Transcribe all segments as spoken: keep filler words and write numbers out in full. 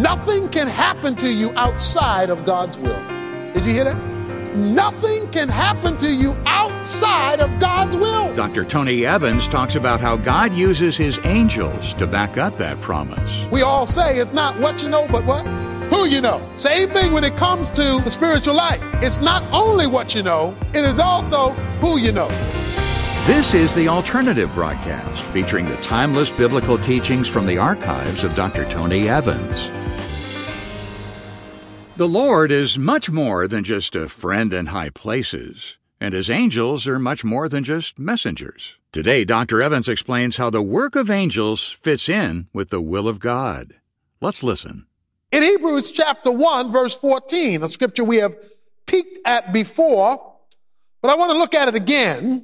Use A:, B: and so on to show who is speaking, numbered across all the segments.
A: Nothing can happen to you outside of God's will. Did you hear that? Nothing can happen to you outside of God's will.
B: Doctor Tony Evans talks about how God uses his angels to back up that promise.
A: We all say it's not what you know, but what? Who you know. Same thing when it comes to the spiritual life. It's not only what you know, it is also who you know.
B: This is The Alternative Broadcast, featuring the timeless biblical teachings from the archives of Doctor Tony Evans. The Lord is much more than just a friend in high places, and his angels are much more than just messengers. Today, Doctor Evans explains how the work of angels fits in with the will of God. Let's listen.
A: In Hebrews chapter one, verse fourteen, a scripture we have peeked at before, but I want to look at it again.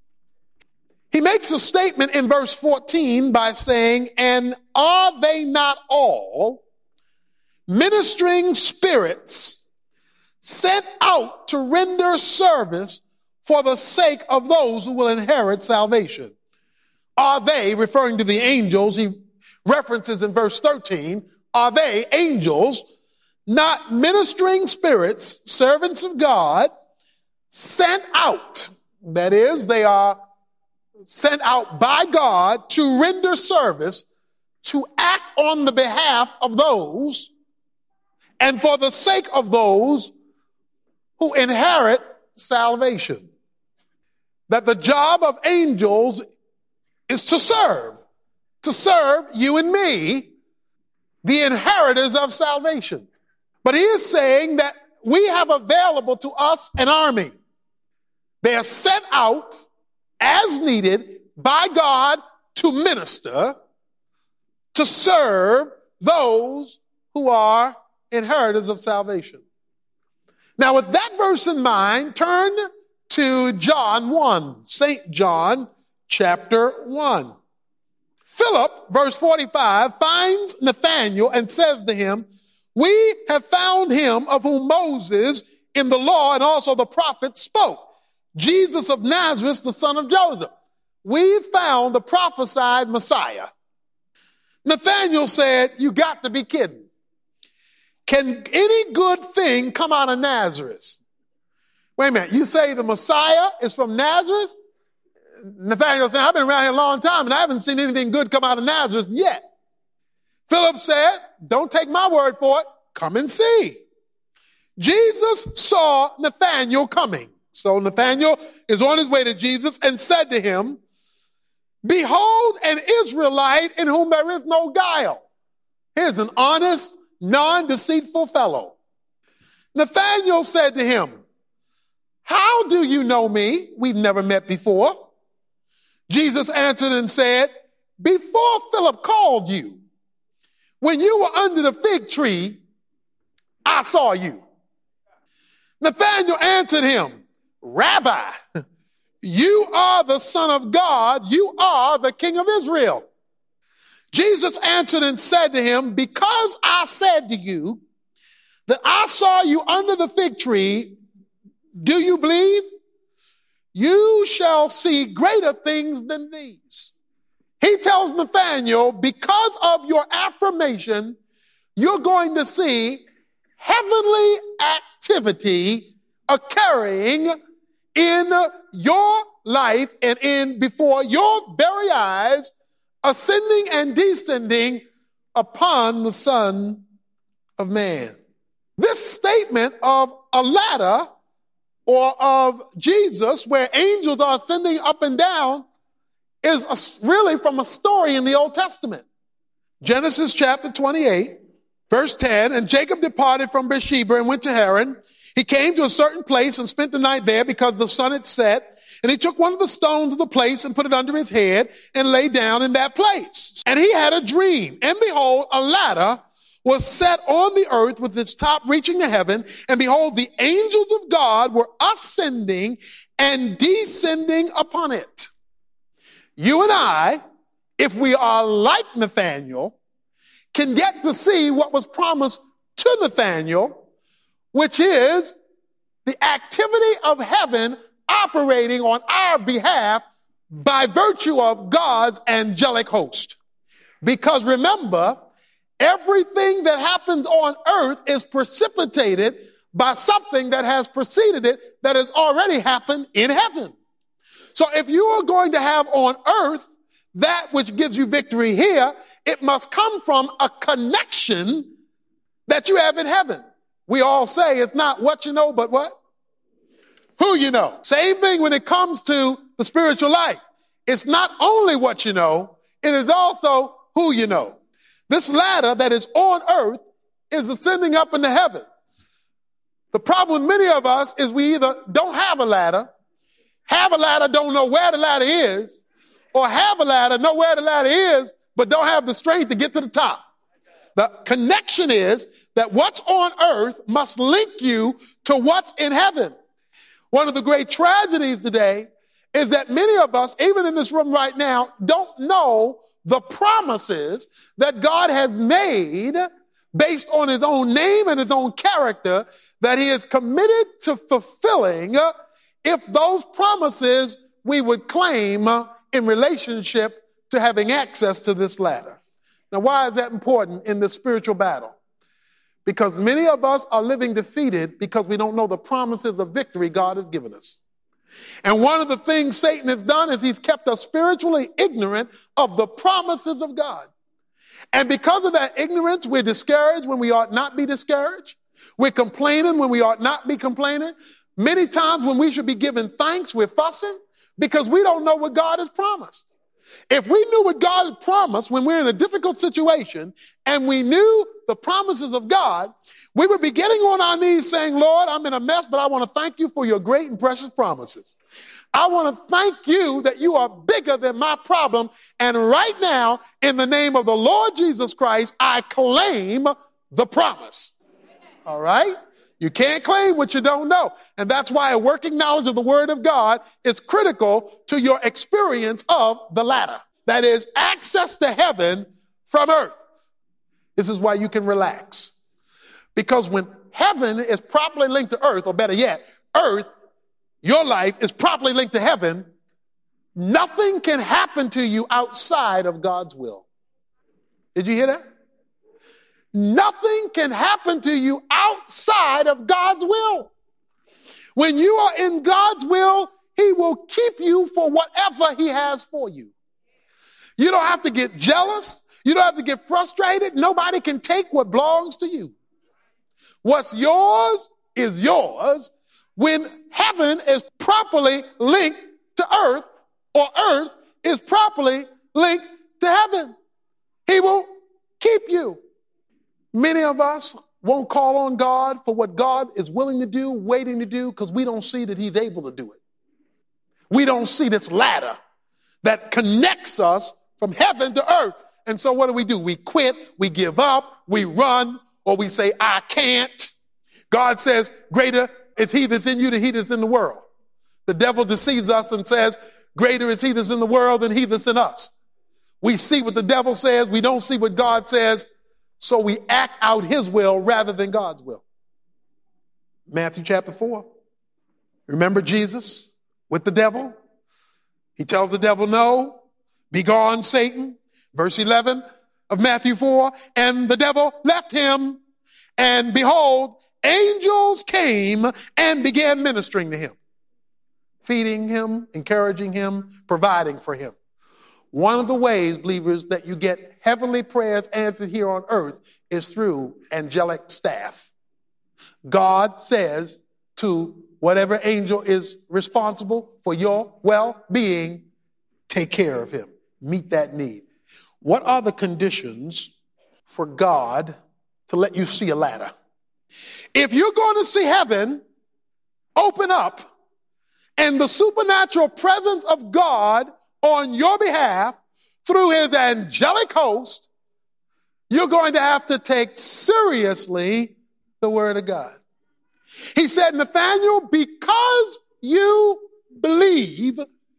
A: He makes a statement in verse fourteen by saying, "And are they not all ministering spirits sent out to render service for the sake of those who will inherit salvation?" Are they, referring to the angels, he references in verse thirteen, are they, angels, not ministering spirits, servants of God, sent out? That is, they are sent out by God to render service, to act on the behalf of those and for the sake of those who inherit salvation. That the job of angels is to serve, to serve you and me, the inheritors of salvation. But he is saying that we have available to us an army. They are sent out as needed by God to minister, to serve those who are inheritors of salvation. Now, with that verse in mind, turn to John one, Saint John chapter one. Philip, verse forty-five, finds Nathanael and says to him, "We have found him of whom Moses in the law and also the prophets spoke, Jesus of Nazareth, the son of Joseph." We found the prophesied Messiah. Nathanael said, "You got to be kidding. Can any good thing come out of Nazareth?" Wait a minute, you say the Messiah is from Nazareth? Nathanael said, "I've been around here a long time and I haven't seen anything good come out of Nazareth yet." Philip said, "Don't take my word for it. Come and see." Jesus saw Nathanael coming. So Nathanael is on his way to Jesus and said to him, "Behold an Israelite in whom there is no guile." Here's an honest, non-deceitful fellow. Nathanael said to him, "How do you know me? We've never met before." Jesus answered and said, "Before Philip called you, when you were under the fig tree, I saw you." Nathanael answered him, "Rabbi, you are the Son of God. You are the King of Israel." Jesus answered and said to him, "Because I said to you that I saw you under the fig tree, do you believe? You shall see greater things than these." He tells Nathanael, because of your affirmation, you're going to see heavenly activity occurring in your life and in before your very eyes, ascending and descending upon the Son of Man. This statement of a ladder or of Jesus, where angels are ascending up and down, is a, really from a story in the Old Testament. Genesis chapter twenty-eight, verse ten, "And Jacob departed from Beersheba and went to Haran. He came to a certain place and spent the night there because the sun had set. And he took one of the stones of the place and put it under his head and lay down in that place. And he had a dream. And behold, a ladder was set on the earth with its top reaching to heaven. And behold, the angels of God were ascending and descending upon it." You and I, if we are like Nathanael, can get to see what was promised to Nathanael, which is the activity of heaven operating on our behalf by virtue of God's angelic host. Because remember, Everything that happens on earth is precipitated by something that has preceded it that has already happened in heaven. So if you are going to have on earth that which gives you victory here, it must come from a connection that you have in heaven. We all say it's not what you know, but what? Who you know. Same thing when it comes to the spiritual life. It's not only what you know, it is also who you know. This ladder that is on earth is ascending up into heaven. The problem with many of us is we either don't have a ladder, have a ladder, don't know where the ladder is, or have a ladder, know where the ladder is, but don't have the strength to get to the top. The connection is that what's on earth must link you to what's in heaven. One of the great tragedies today is that many of us, even in this room right now, don't know the promises that God has made based on his own name and his own character that he is committed to fulfilling if those promises we would claim in relationship to having access to this ladder. Now, why is that important in the spiritual battle? Because many of us are living defeated because we don't know the promises of victory God has given us. And one of the things Satan has done is he's kept us spiritually ignorant of the promises of God. And because of that ignorance, we're discouraged when we ought not be discouraged. We're complaining when we ought not be complaining. Many times when we should be giving thanks, we're fussing because we don't know what God has promised. If we knew what God had promised when we're in a difficult situation and we knew the promises of God, we would be getting on our knees saying, Lord, I'm in a mess, but I want to thank you for your great and precious promises. I want to thank you that you are bigger than my problem. And right now, in the name of the Lord Jesus Christ, I claim the promise. All right? You can't claim what you don't know. And that's why a working knowledge of the word of God is critical to your experience of the ladder. That is access to heaven from earth. This is why you can relax. Because when heaven is properly linked to earth, or better yet, earth, your life is properly linked to heaven, nothing can happen to you outside of God's will. Did you hear that? Nothing can happen to you outside of God's will. When you are in God's will, he will keep you for whatever he has for you. You don't have to get jealous. You don't have to get frustrated. Nobody can take what belongs to you. What's yours is yours when heaven is properly linked to earth, or earth is properly linked to heaven. He will keep you. Many of us won't call on God for what God is willing to do, waiting to do, because we don't see that he's able to do it. We don't see this ladder that connects us from heaven to earth. And so what do we do? We quit, we give up, we run, or we say, I can't. God says, greater is he that's in you than he that's in the world. The devil deceives us and says, greater is he that's in the world than he that's in us. We see what the devil says, we don't see what God says, so we act out his will rather than God's will. Matthew chapter four. Remember Jesus with the devil? He tells the devil, no, be gone, Satan. Verse eleven of Matthew four, and the devil left him, and behold, angels came and began ministering to him, feeding him, encouraging him, providing for him. One of the ways, believers, that you get heavenly prayers answered here on earth is through angelic staff. God says to whatever angel is responsible for your well-being, take care of him, meet that need. What are the conditions for God to let you see a ladder? If you're going to see heaven open up and the supernatural presence of God on your behalf through his angelic host, you're going to have to take seriously the word of God. He said, Nathanael, because you believe,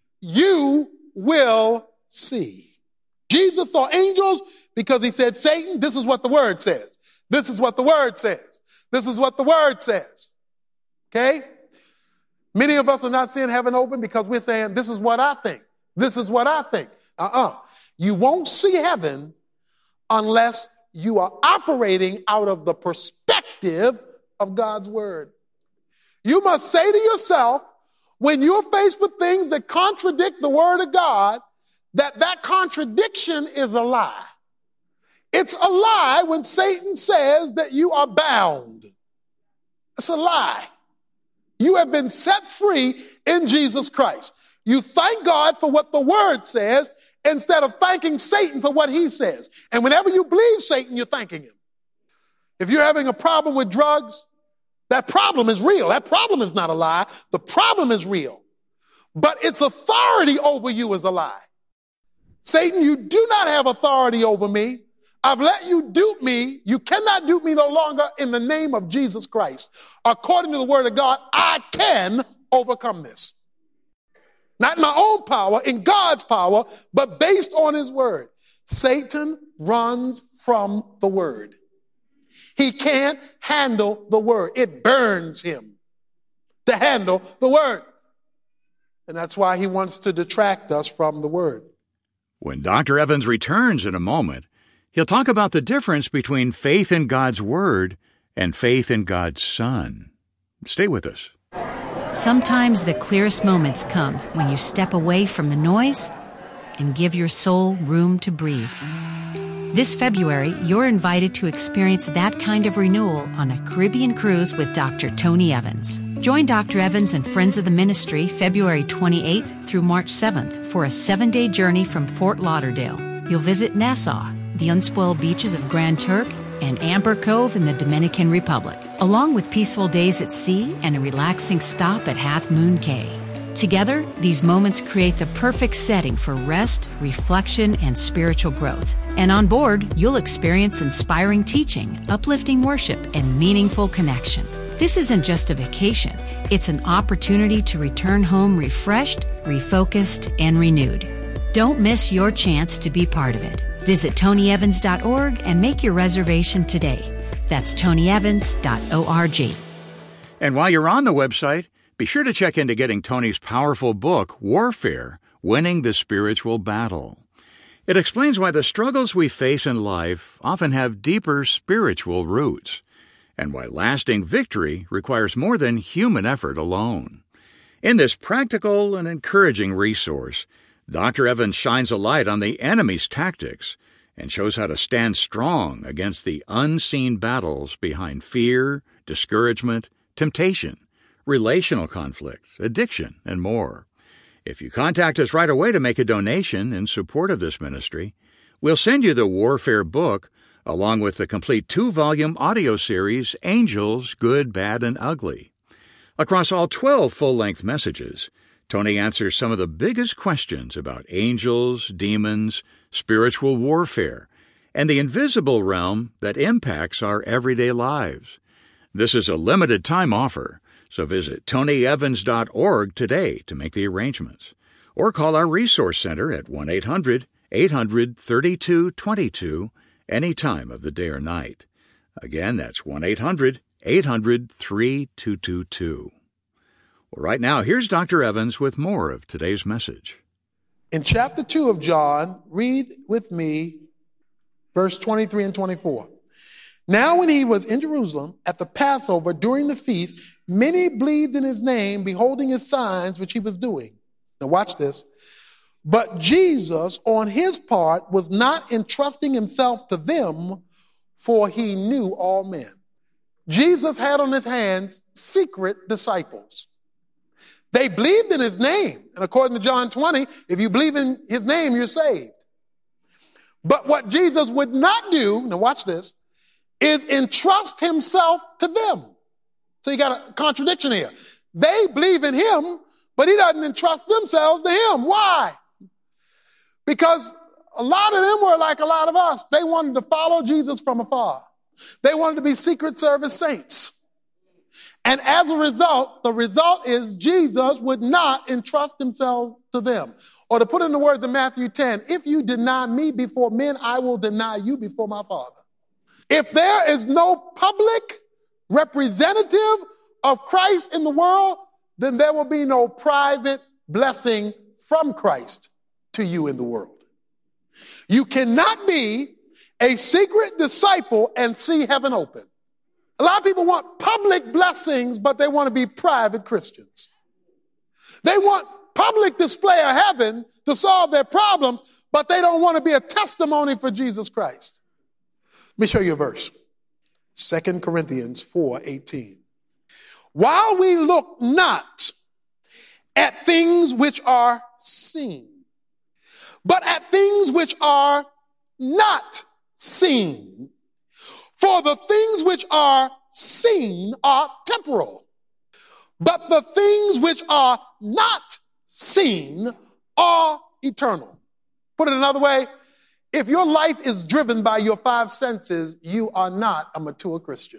A: you will see. Jesus saw angels because he said, Satan, this is what the word says. This is what the word says. This is what the word says. Okay? Many of us are not seeing heaven open because we're saying, this is what I think. This is what I think. Uh-uh. You won't see heaven unless you are operating out of the perspective of God's word. You must say to yourself, when you're faced with things that contradict the word of God, that that contradiction is a lie. It's a lie when Satan says that you are bound. It's a lie. You have been set free in Jesus Christ. You thank God for what the word says instead of thanking Satan for what he says. And whenever you believe Satan, you're thanking him. If you're having a problem with drugs, that problem is real. That problem is not a lie. The problem is real. But its authority over you is a lie. Satan, you do not have authority over me. I've let you dupe me. You cannot dupe me no longer in the name of Jesus Christ. According to the word of God, I can overcome this. Not in my own power, in God's power, but based on his word. Satan runs from the word. He can't handle the word. It burns him to handle the word. And that's why he wants to detract us from the word.
B: When Doctor Evans returns in a moment, he'll talk about the difference between faith in God's word and faith in God's Son. Stay with us.
C: Sometimes the clearest moments come when you step away from the noise and give your soul room to breathe. This February, you're invited to experience that kind of renewal on a Caribbean cruise with Doctor Tony Evans. Join Doctor Evans and friends of the ministry February twenty-eighth through March seventh for a seven-day journey from Fort Lauderdale. You'll visit Nassau, the unspoiled beaches of Grand Turk, and Amber Cove in the Dominican Republic, along with peaceful days at sea and a relaxing stop at Half Moon Cay. Together, these moments create the perfect setting for rest, reflection, and spiritual growth. And on board, you'll experience inspiring teaching, uplifting worship, and meaningful connection. This isn't just a vacation. It's an opportunity to return home refreshed, refocused, and renewed. Don't miss your chance to be part of it. Visit tony evans dot org and make your reservation today. That's tony evans dot org.
B: And while you're on the website, be sure to check into getting Tony's powerful book, Warfare, Winning the Spiritual Battle. It explains why the struggles we face in life often have deeper spiritual roots, and why lasting victory requires more than human effort alone. In this practical and encouraging resource, Doctor Evans shines a light on the enemy's tactics and shows how to stand strong against the unseen battles behind fear, discouragement, temptation, relational conflicts, addiction, and more. If you contact us right away to make a donation in support of this ministry, we'll send you the Warfare book along with the complete two-volume audio series, Angels, Good, Bad, and Ugly. Across all twelve full-length messages, Tony answers some of the biggest questions about angels, demons, spiritual warfare, and the invisible realm that impacts our everyday lives. This is a limited-time offer, so visit tony evans dot org today to make the arrangements, or call our Resource Center at one eight hundred eight hundred thirty-two twenty-two any time of the day or night. Again, that's one eight hundred eight hundred thirty-two twenty-two. Well, right now, here's Doctor Evans with more of today's message.
A: In chapter two of John, read with me verse twenty-three and twenty-four. Now when he was in Jerusalem at the Passover during the feast, many believed in his name, beholding his signs which he was doing. Now watch this. But Jesus, on his part, was not entrusting himself to them, for he knew all men. Jesus had on his hands secret disciples. They believed in his name. And according to John twenty, if you believe in his name, you're saved. But what Jesus would not do, now watch this, is entrust himself to them. So you got a contradiction here. They believe in him, but he doesn't entrust themselves to him. Why? Because a lot of them were like a lot of us. They wanted to follow Jesus from afar. They wanted to be Secret Service saints. And as a result, the result is Jesus would not entrust himself to them. Or to put it in the words of Matthew ten, if you deny me before men, I will deny you before my Father. If there is no public representative of Christ in the world, then there will be no private blessing from Christ to you in the world. You cannot be a secret disciple and see heaven open. A lot of people want public blessings, but they want to be private Christians. They want public display of heaven to solve their problems, but they don't want to be a testimony for Jesus Christ. Let me show you a verse. Second Corinthians four eighteen. While we look not at things which are seen, but at things which are not seen. For the things which are seen are temporal, but the things which are not seen are eternal. Put it another way, if your life is driven by your five senses, you are not a mature Christian.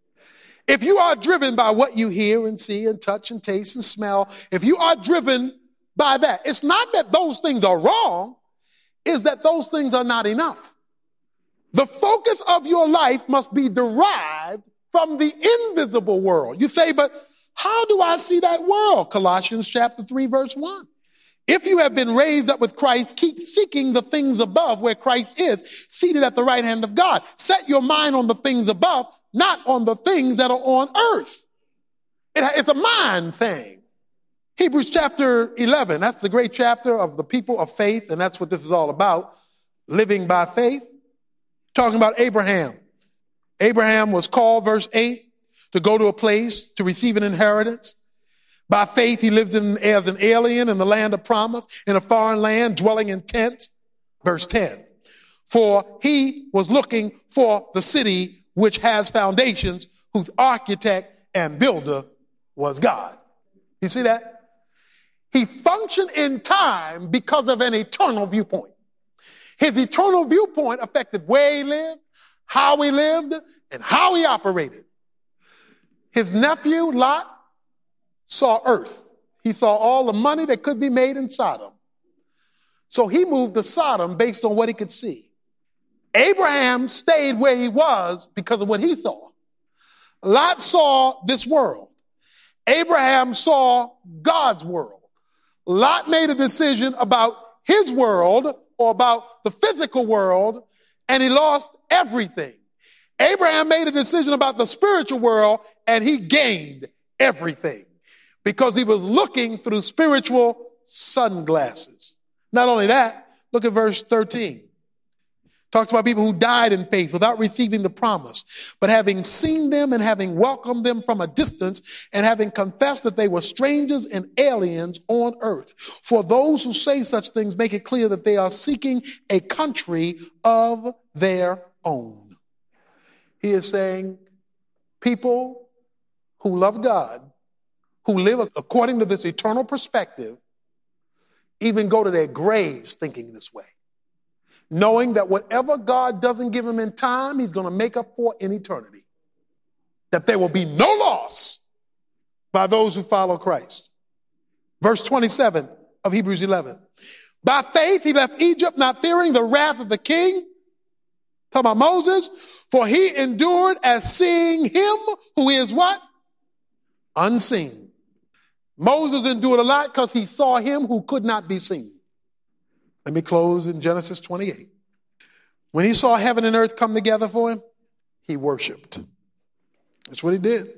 A: If you are driven by what you hear and see and touch and taste and smell, if you are driven by that, it's not that those things are wrong, it's that those things are not enough. The focus of your life must be derived from the invisible world. You say, but how do I see that world? Colossians chapter three, verse one. If you have been raised up with Christ, keep seeking the things above where Christ is, seated at the right hand of God. Set your mind on the things above, not on the things that are on earth. It, it's a mind thing. Hebrews chapter eleven, that's the great chapter of the people of faith, and that's what this is all about, living by faith. Talking about Abraham. Abraham was called, verse eight, to go to a place to receive an inheritance. By faith, he lived in, as an alien in the land of promise, in a foreign land, dwelling in tents. Verse ten. For he was looking for the city which has foundations, whose architect and builder was God. You see that? He functioned in time because of an eternal viewpoint. His eternal viewpoint affected where he lived, how he lived, and how he operated. His nephew, Lot, saw earth. He saw all the money that could be made in Sodom. So he moved to Sodom based on what he could see. Abraham stayed where he was because of what he saw. Lot saw this world. Abraham saw God's world. Lot made a decision about his world or about the physical world, and he lost everything. Abraham made a decision about the spiritual world, and he gained everything because he was looking through spiritual sunglasses. Not only that, look at verse thirteen. Talks about people who died in faith without receiving the promise, but having seen them and having welcomed them from a distance and having confessed that they were strangers and aliens on earth. For those who say such things make it clear that they are seeking a country of their own. He is saying people who love God, who live according to this eternal perspective, even go to their graves thinking this way, knowing that whatever God doesn't give him in time, he's going to make up for in eternity. That there will be no loss by those who follow Christ. Verse twenty-seven of Hebrews eleven. By faith he left Egypt, not fearing the wrath of the king. Talking about Moses. For he endured as seeing him who is what? Unseen. Moses endured a lot because he saw him who could not be seen. Let me close in Genesis twenty-eight. When he saw heaven and earth come together for him, he worshiped. That's what he did.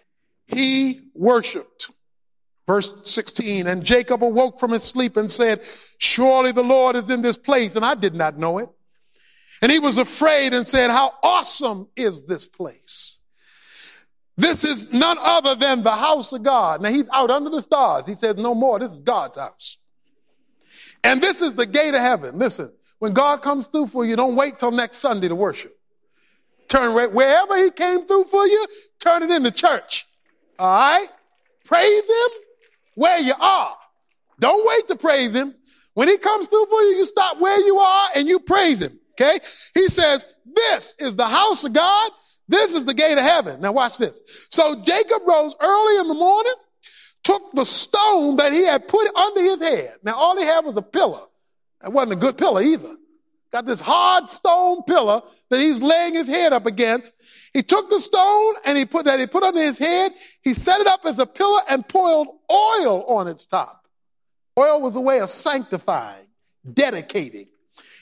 A: He worshiped. Verse sixteen, and Jacob awoke from his sleep and said, surely the Lord is in this place, and I did not know it. And he was afraid and said, how awesome is this place? This is none other than the house of God. Now he's out under the stars. He says, no more, this is God's house. And this is the gate of heaven. Listen, when God comes through for you, don't wait till next Sunday to worship. Turn right, wherever he came through for you, turn it into church. All right? Praise him where you are. Don't wait to praise him. When he comes through for you, you stop where you are and you praise him. Okay? He says, this is the house of God. This is the gate of heaven. Now watch this. So Jacob rose early in the morning, took the stone that he had put under his head. Now, all he had was a pillar. That wasn't a good pillar either. Got this hard stone pillar that he's laying his head up against. He took the stone and he put that he put under his head. He set it up as a pillar and poured oil on its top. Oil was a way of sanctifying, dedicating.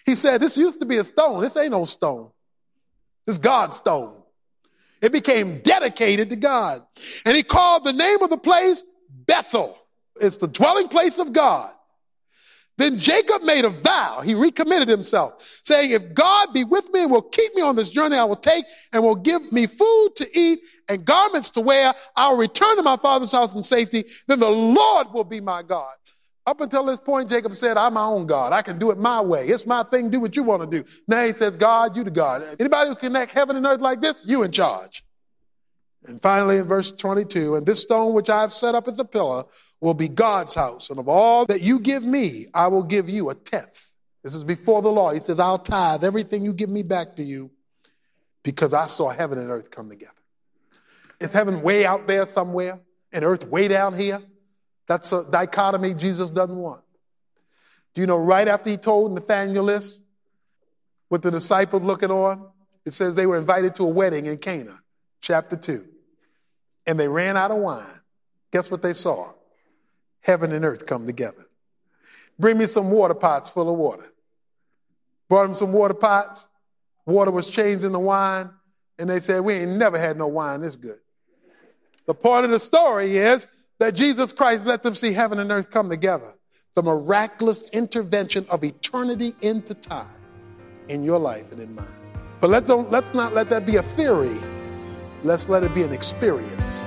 A: He said, this used to be a stone. This ain't no stone. This God's stone. It became dedicated to God. And he called the name of the place Bethel. It's the dwelling place of God. Then Jacob made a vow. He recommitted himself, saying, if God be with me and will keep me on this journey I will take and will give me food to eat and garments to wear, I will return to my father's house in safety. Then the Lord will be my God. Up until this point, Jacob said, I'm my own God. I can do it my way. It's my thing. Do what you want to do. Now he says, God, you the God. Anybody who connect heaven and earth like this, you in charge. And finally, in verse twenty-two, and this stone which I have set up as a pillar will be God's house. And of all that you give me, I will give you a tenth. This is before the law. He says, I'll tithe everything you give me back to you because I saw heaven and earth come together. Is heaven way out there somewhere and earth way down here? That's a dichotomy Jesus doesn't want. Do you know right after he told Nathanael this, with the disciples looking on, it says they were invited to a wedding in Cana, chapter two. And they ran out of wine. Guess what they saw? Heaven and earth come together. Bring me some water pots full of water. Brought them some water pots. Water was changed into wine. And they said, we ain't never had no wine this good. The point of the story is that Jesus Christ let them see heaven and earth come together. The miraculous intervention of eternity into time in your life and in mine. But let don't, let's not let that be a theory. Let's let it be an experience.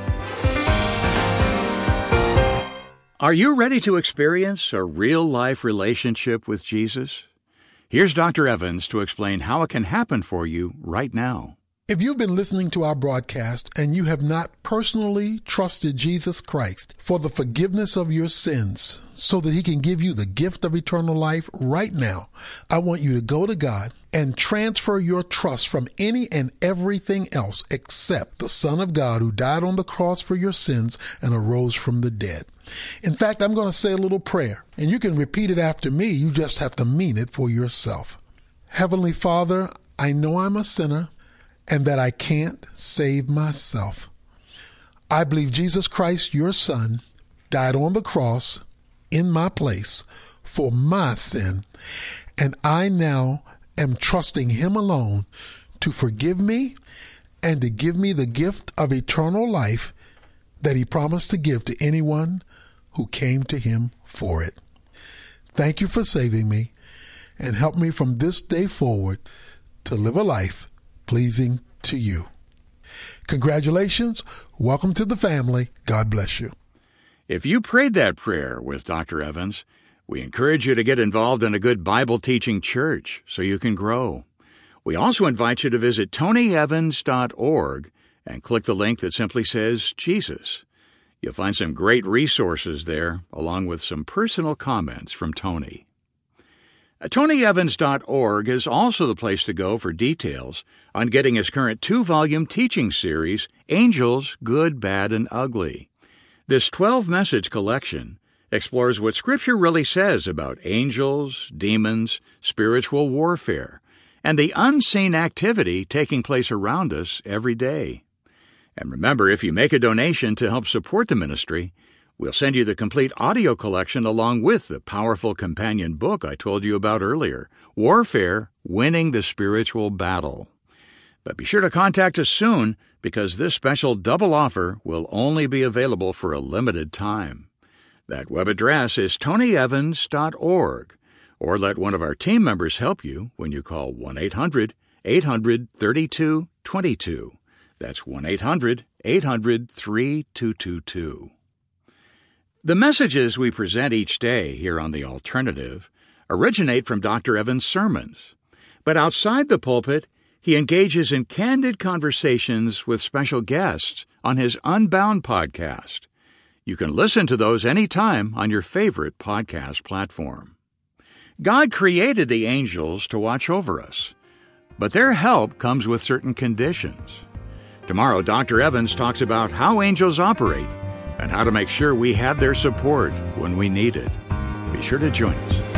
B: Are you ready to experience a real-life relationship with Jesus? Here's Doctor Evans to explain how it can happen for you right now.
D: If you've been listening to our broadcast and you have not personally trusted Jesus Christ for the forgiveness of your sins so that he can give you the gift of eternal life right now, I want you to go to God and transfer your trust from any and everything else except the Son of God who died on the cross for your sins and arose from the dead. In fact, I'm going to say a little prayer, and you can repeat it after me. You just have to mean it for yourself. Heavenly Father, I know I'm a sinner and that I can't save myself. I believe Jesus Christ, your Son, died on the cross in my place for my sin, and I now am trusting him alone to forgive me and to give me the gift of eternal life that he promised to give to anyone who came to him for it. Thank you for saving me, and help me from this day forward to live a life pleasing to you. Congratulations. Welcome to the family. God bless you.
B: If you prayed that prayer with Doctor Evans, we encourage you to get involved in a good Bible-teaching church so you can grow. We also invite you to visit tony evans dot org and click the link that simply says Jesus. You'll find some great resources there, along with some personal comments from Tony. tony evans dot org is also the place to go for details on getting his current two-volume teaching series, Angels, Good, Bad, and Ugly. This twelve-message collection explores what Scripture really says about angels, demons, spiritual warfare, and the unseen activity taking place around us every day. And remember, if you make a donation to help support the ministry, we'll send you the complete audio collection along with the powerful companion book I told you about earlier, Warfare, Winning the Spiritual Battle. But be sure to contact us soon, because this special double offer will only be available for a limited time. That web address is tony evans dot org, or let one of our team members help you when you call one eight hundred eight hundred thirty-two twenty-two. That's one eight hundred eight hundred thirty-two twenty-two. The messages we present each day here on The Alternative originate from Doctor Evans' sermons. But outside the pulpit, he engages in candid conversations with special guests on his Unbound podcast. You can listen to those anytime on your favorite podcast platform. God created the angels to watch over us, but their help comes with certain conditions. Tomorrow, Doctor Evans talks about how angels operate and how to make sure we have their support when we need it. Be sure to join us.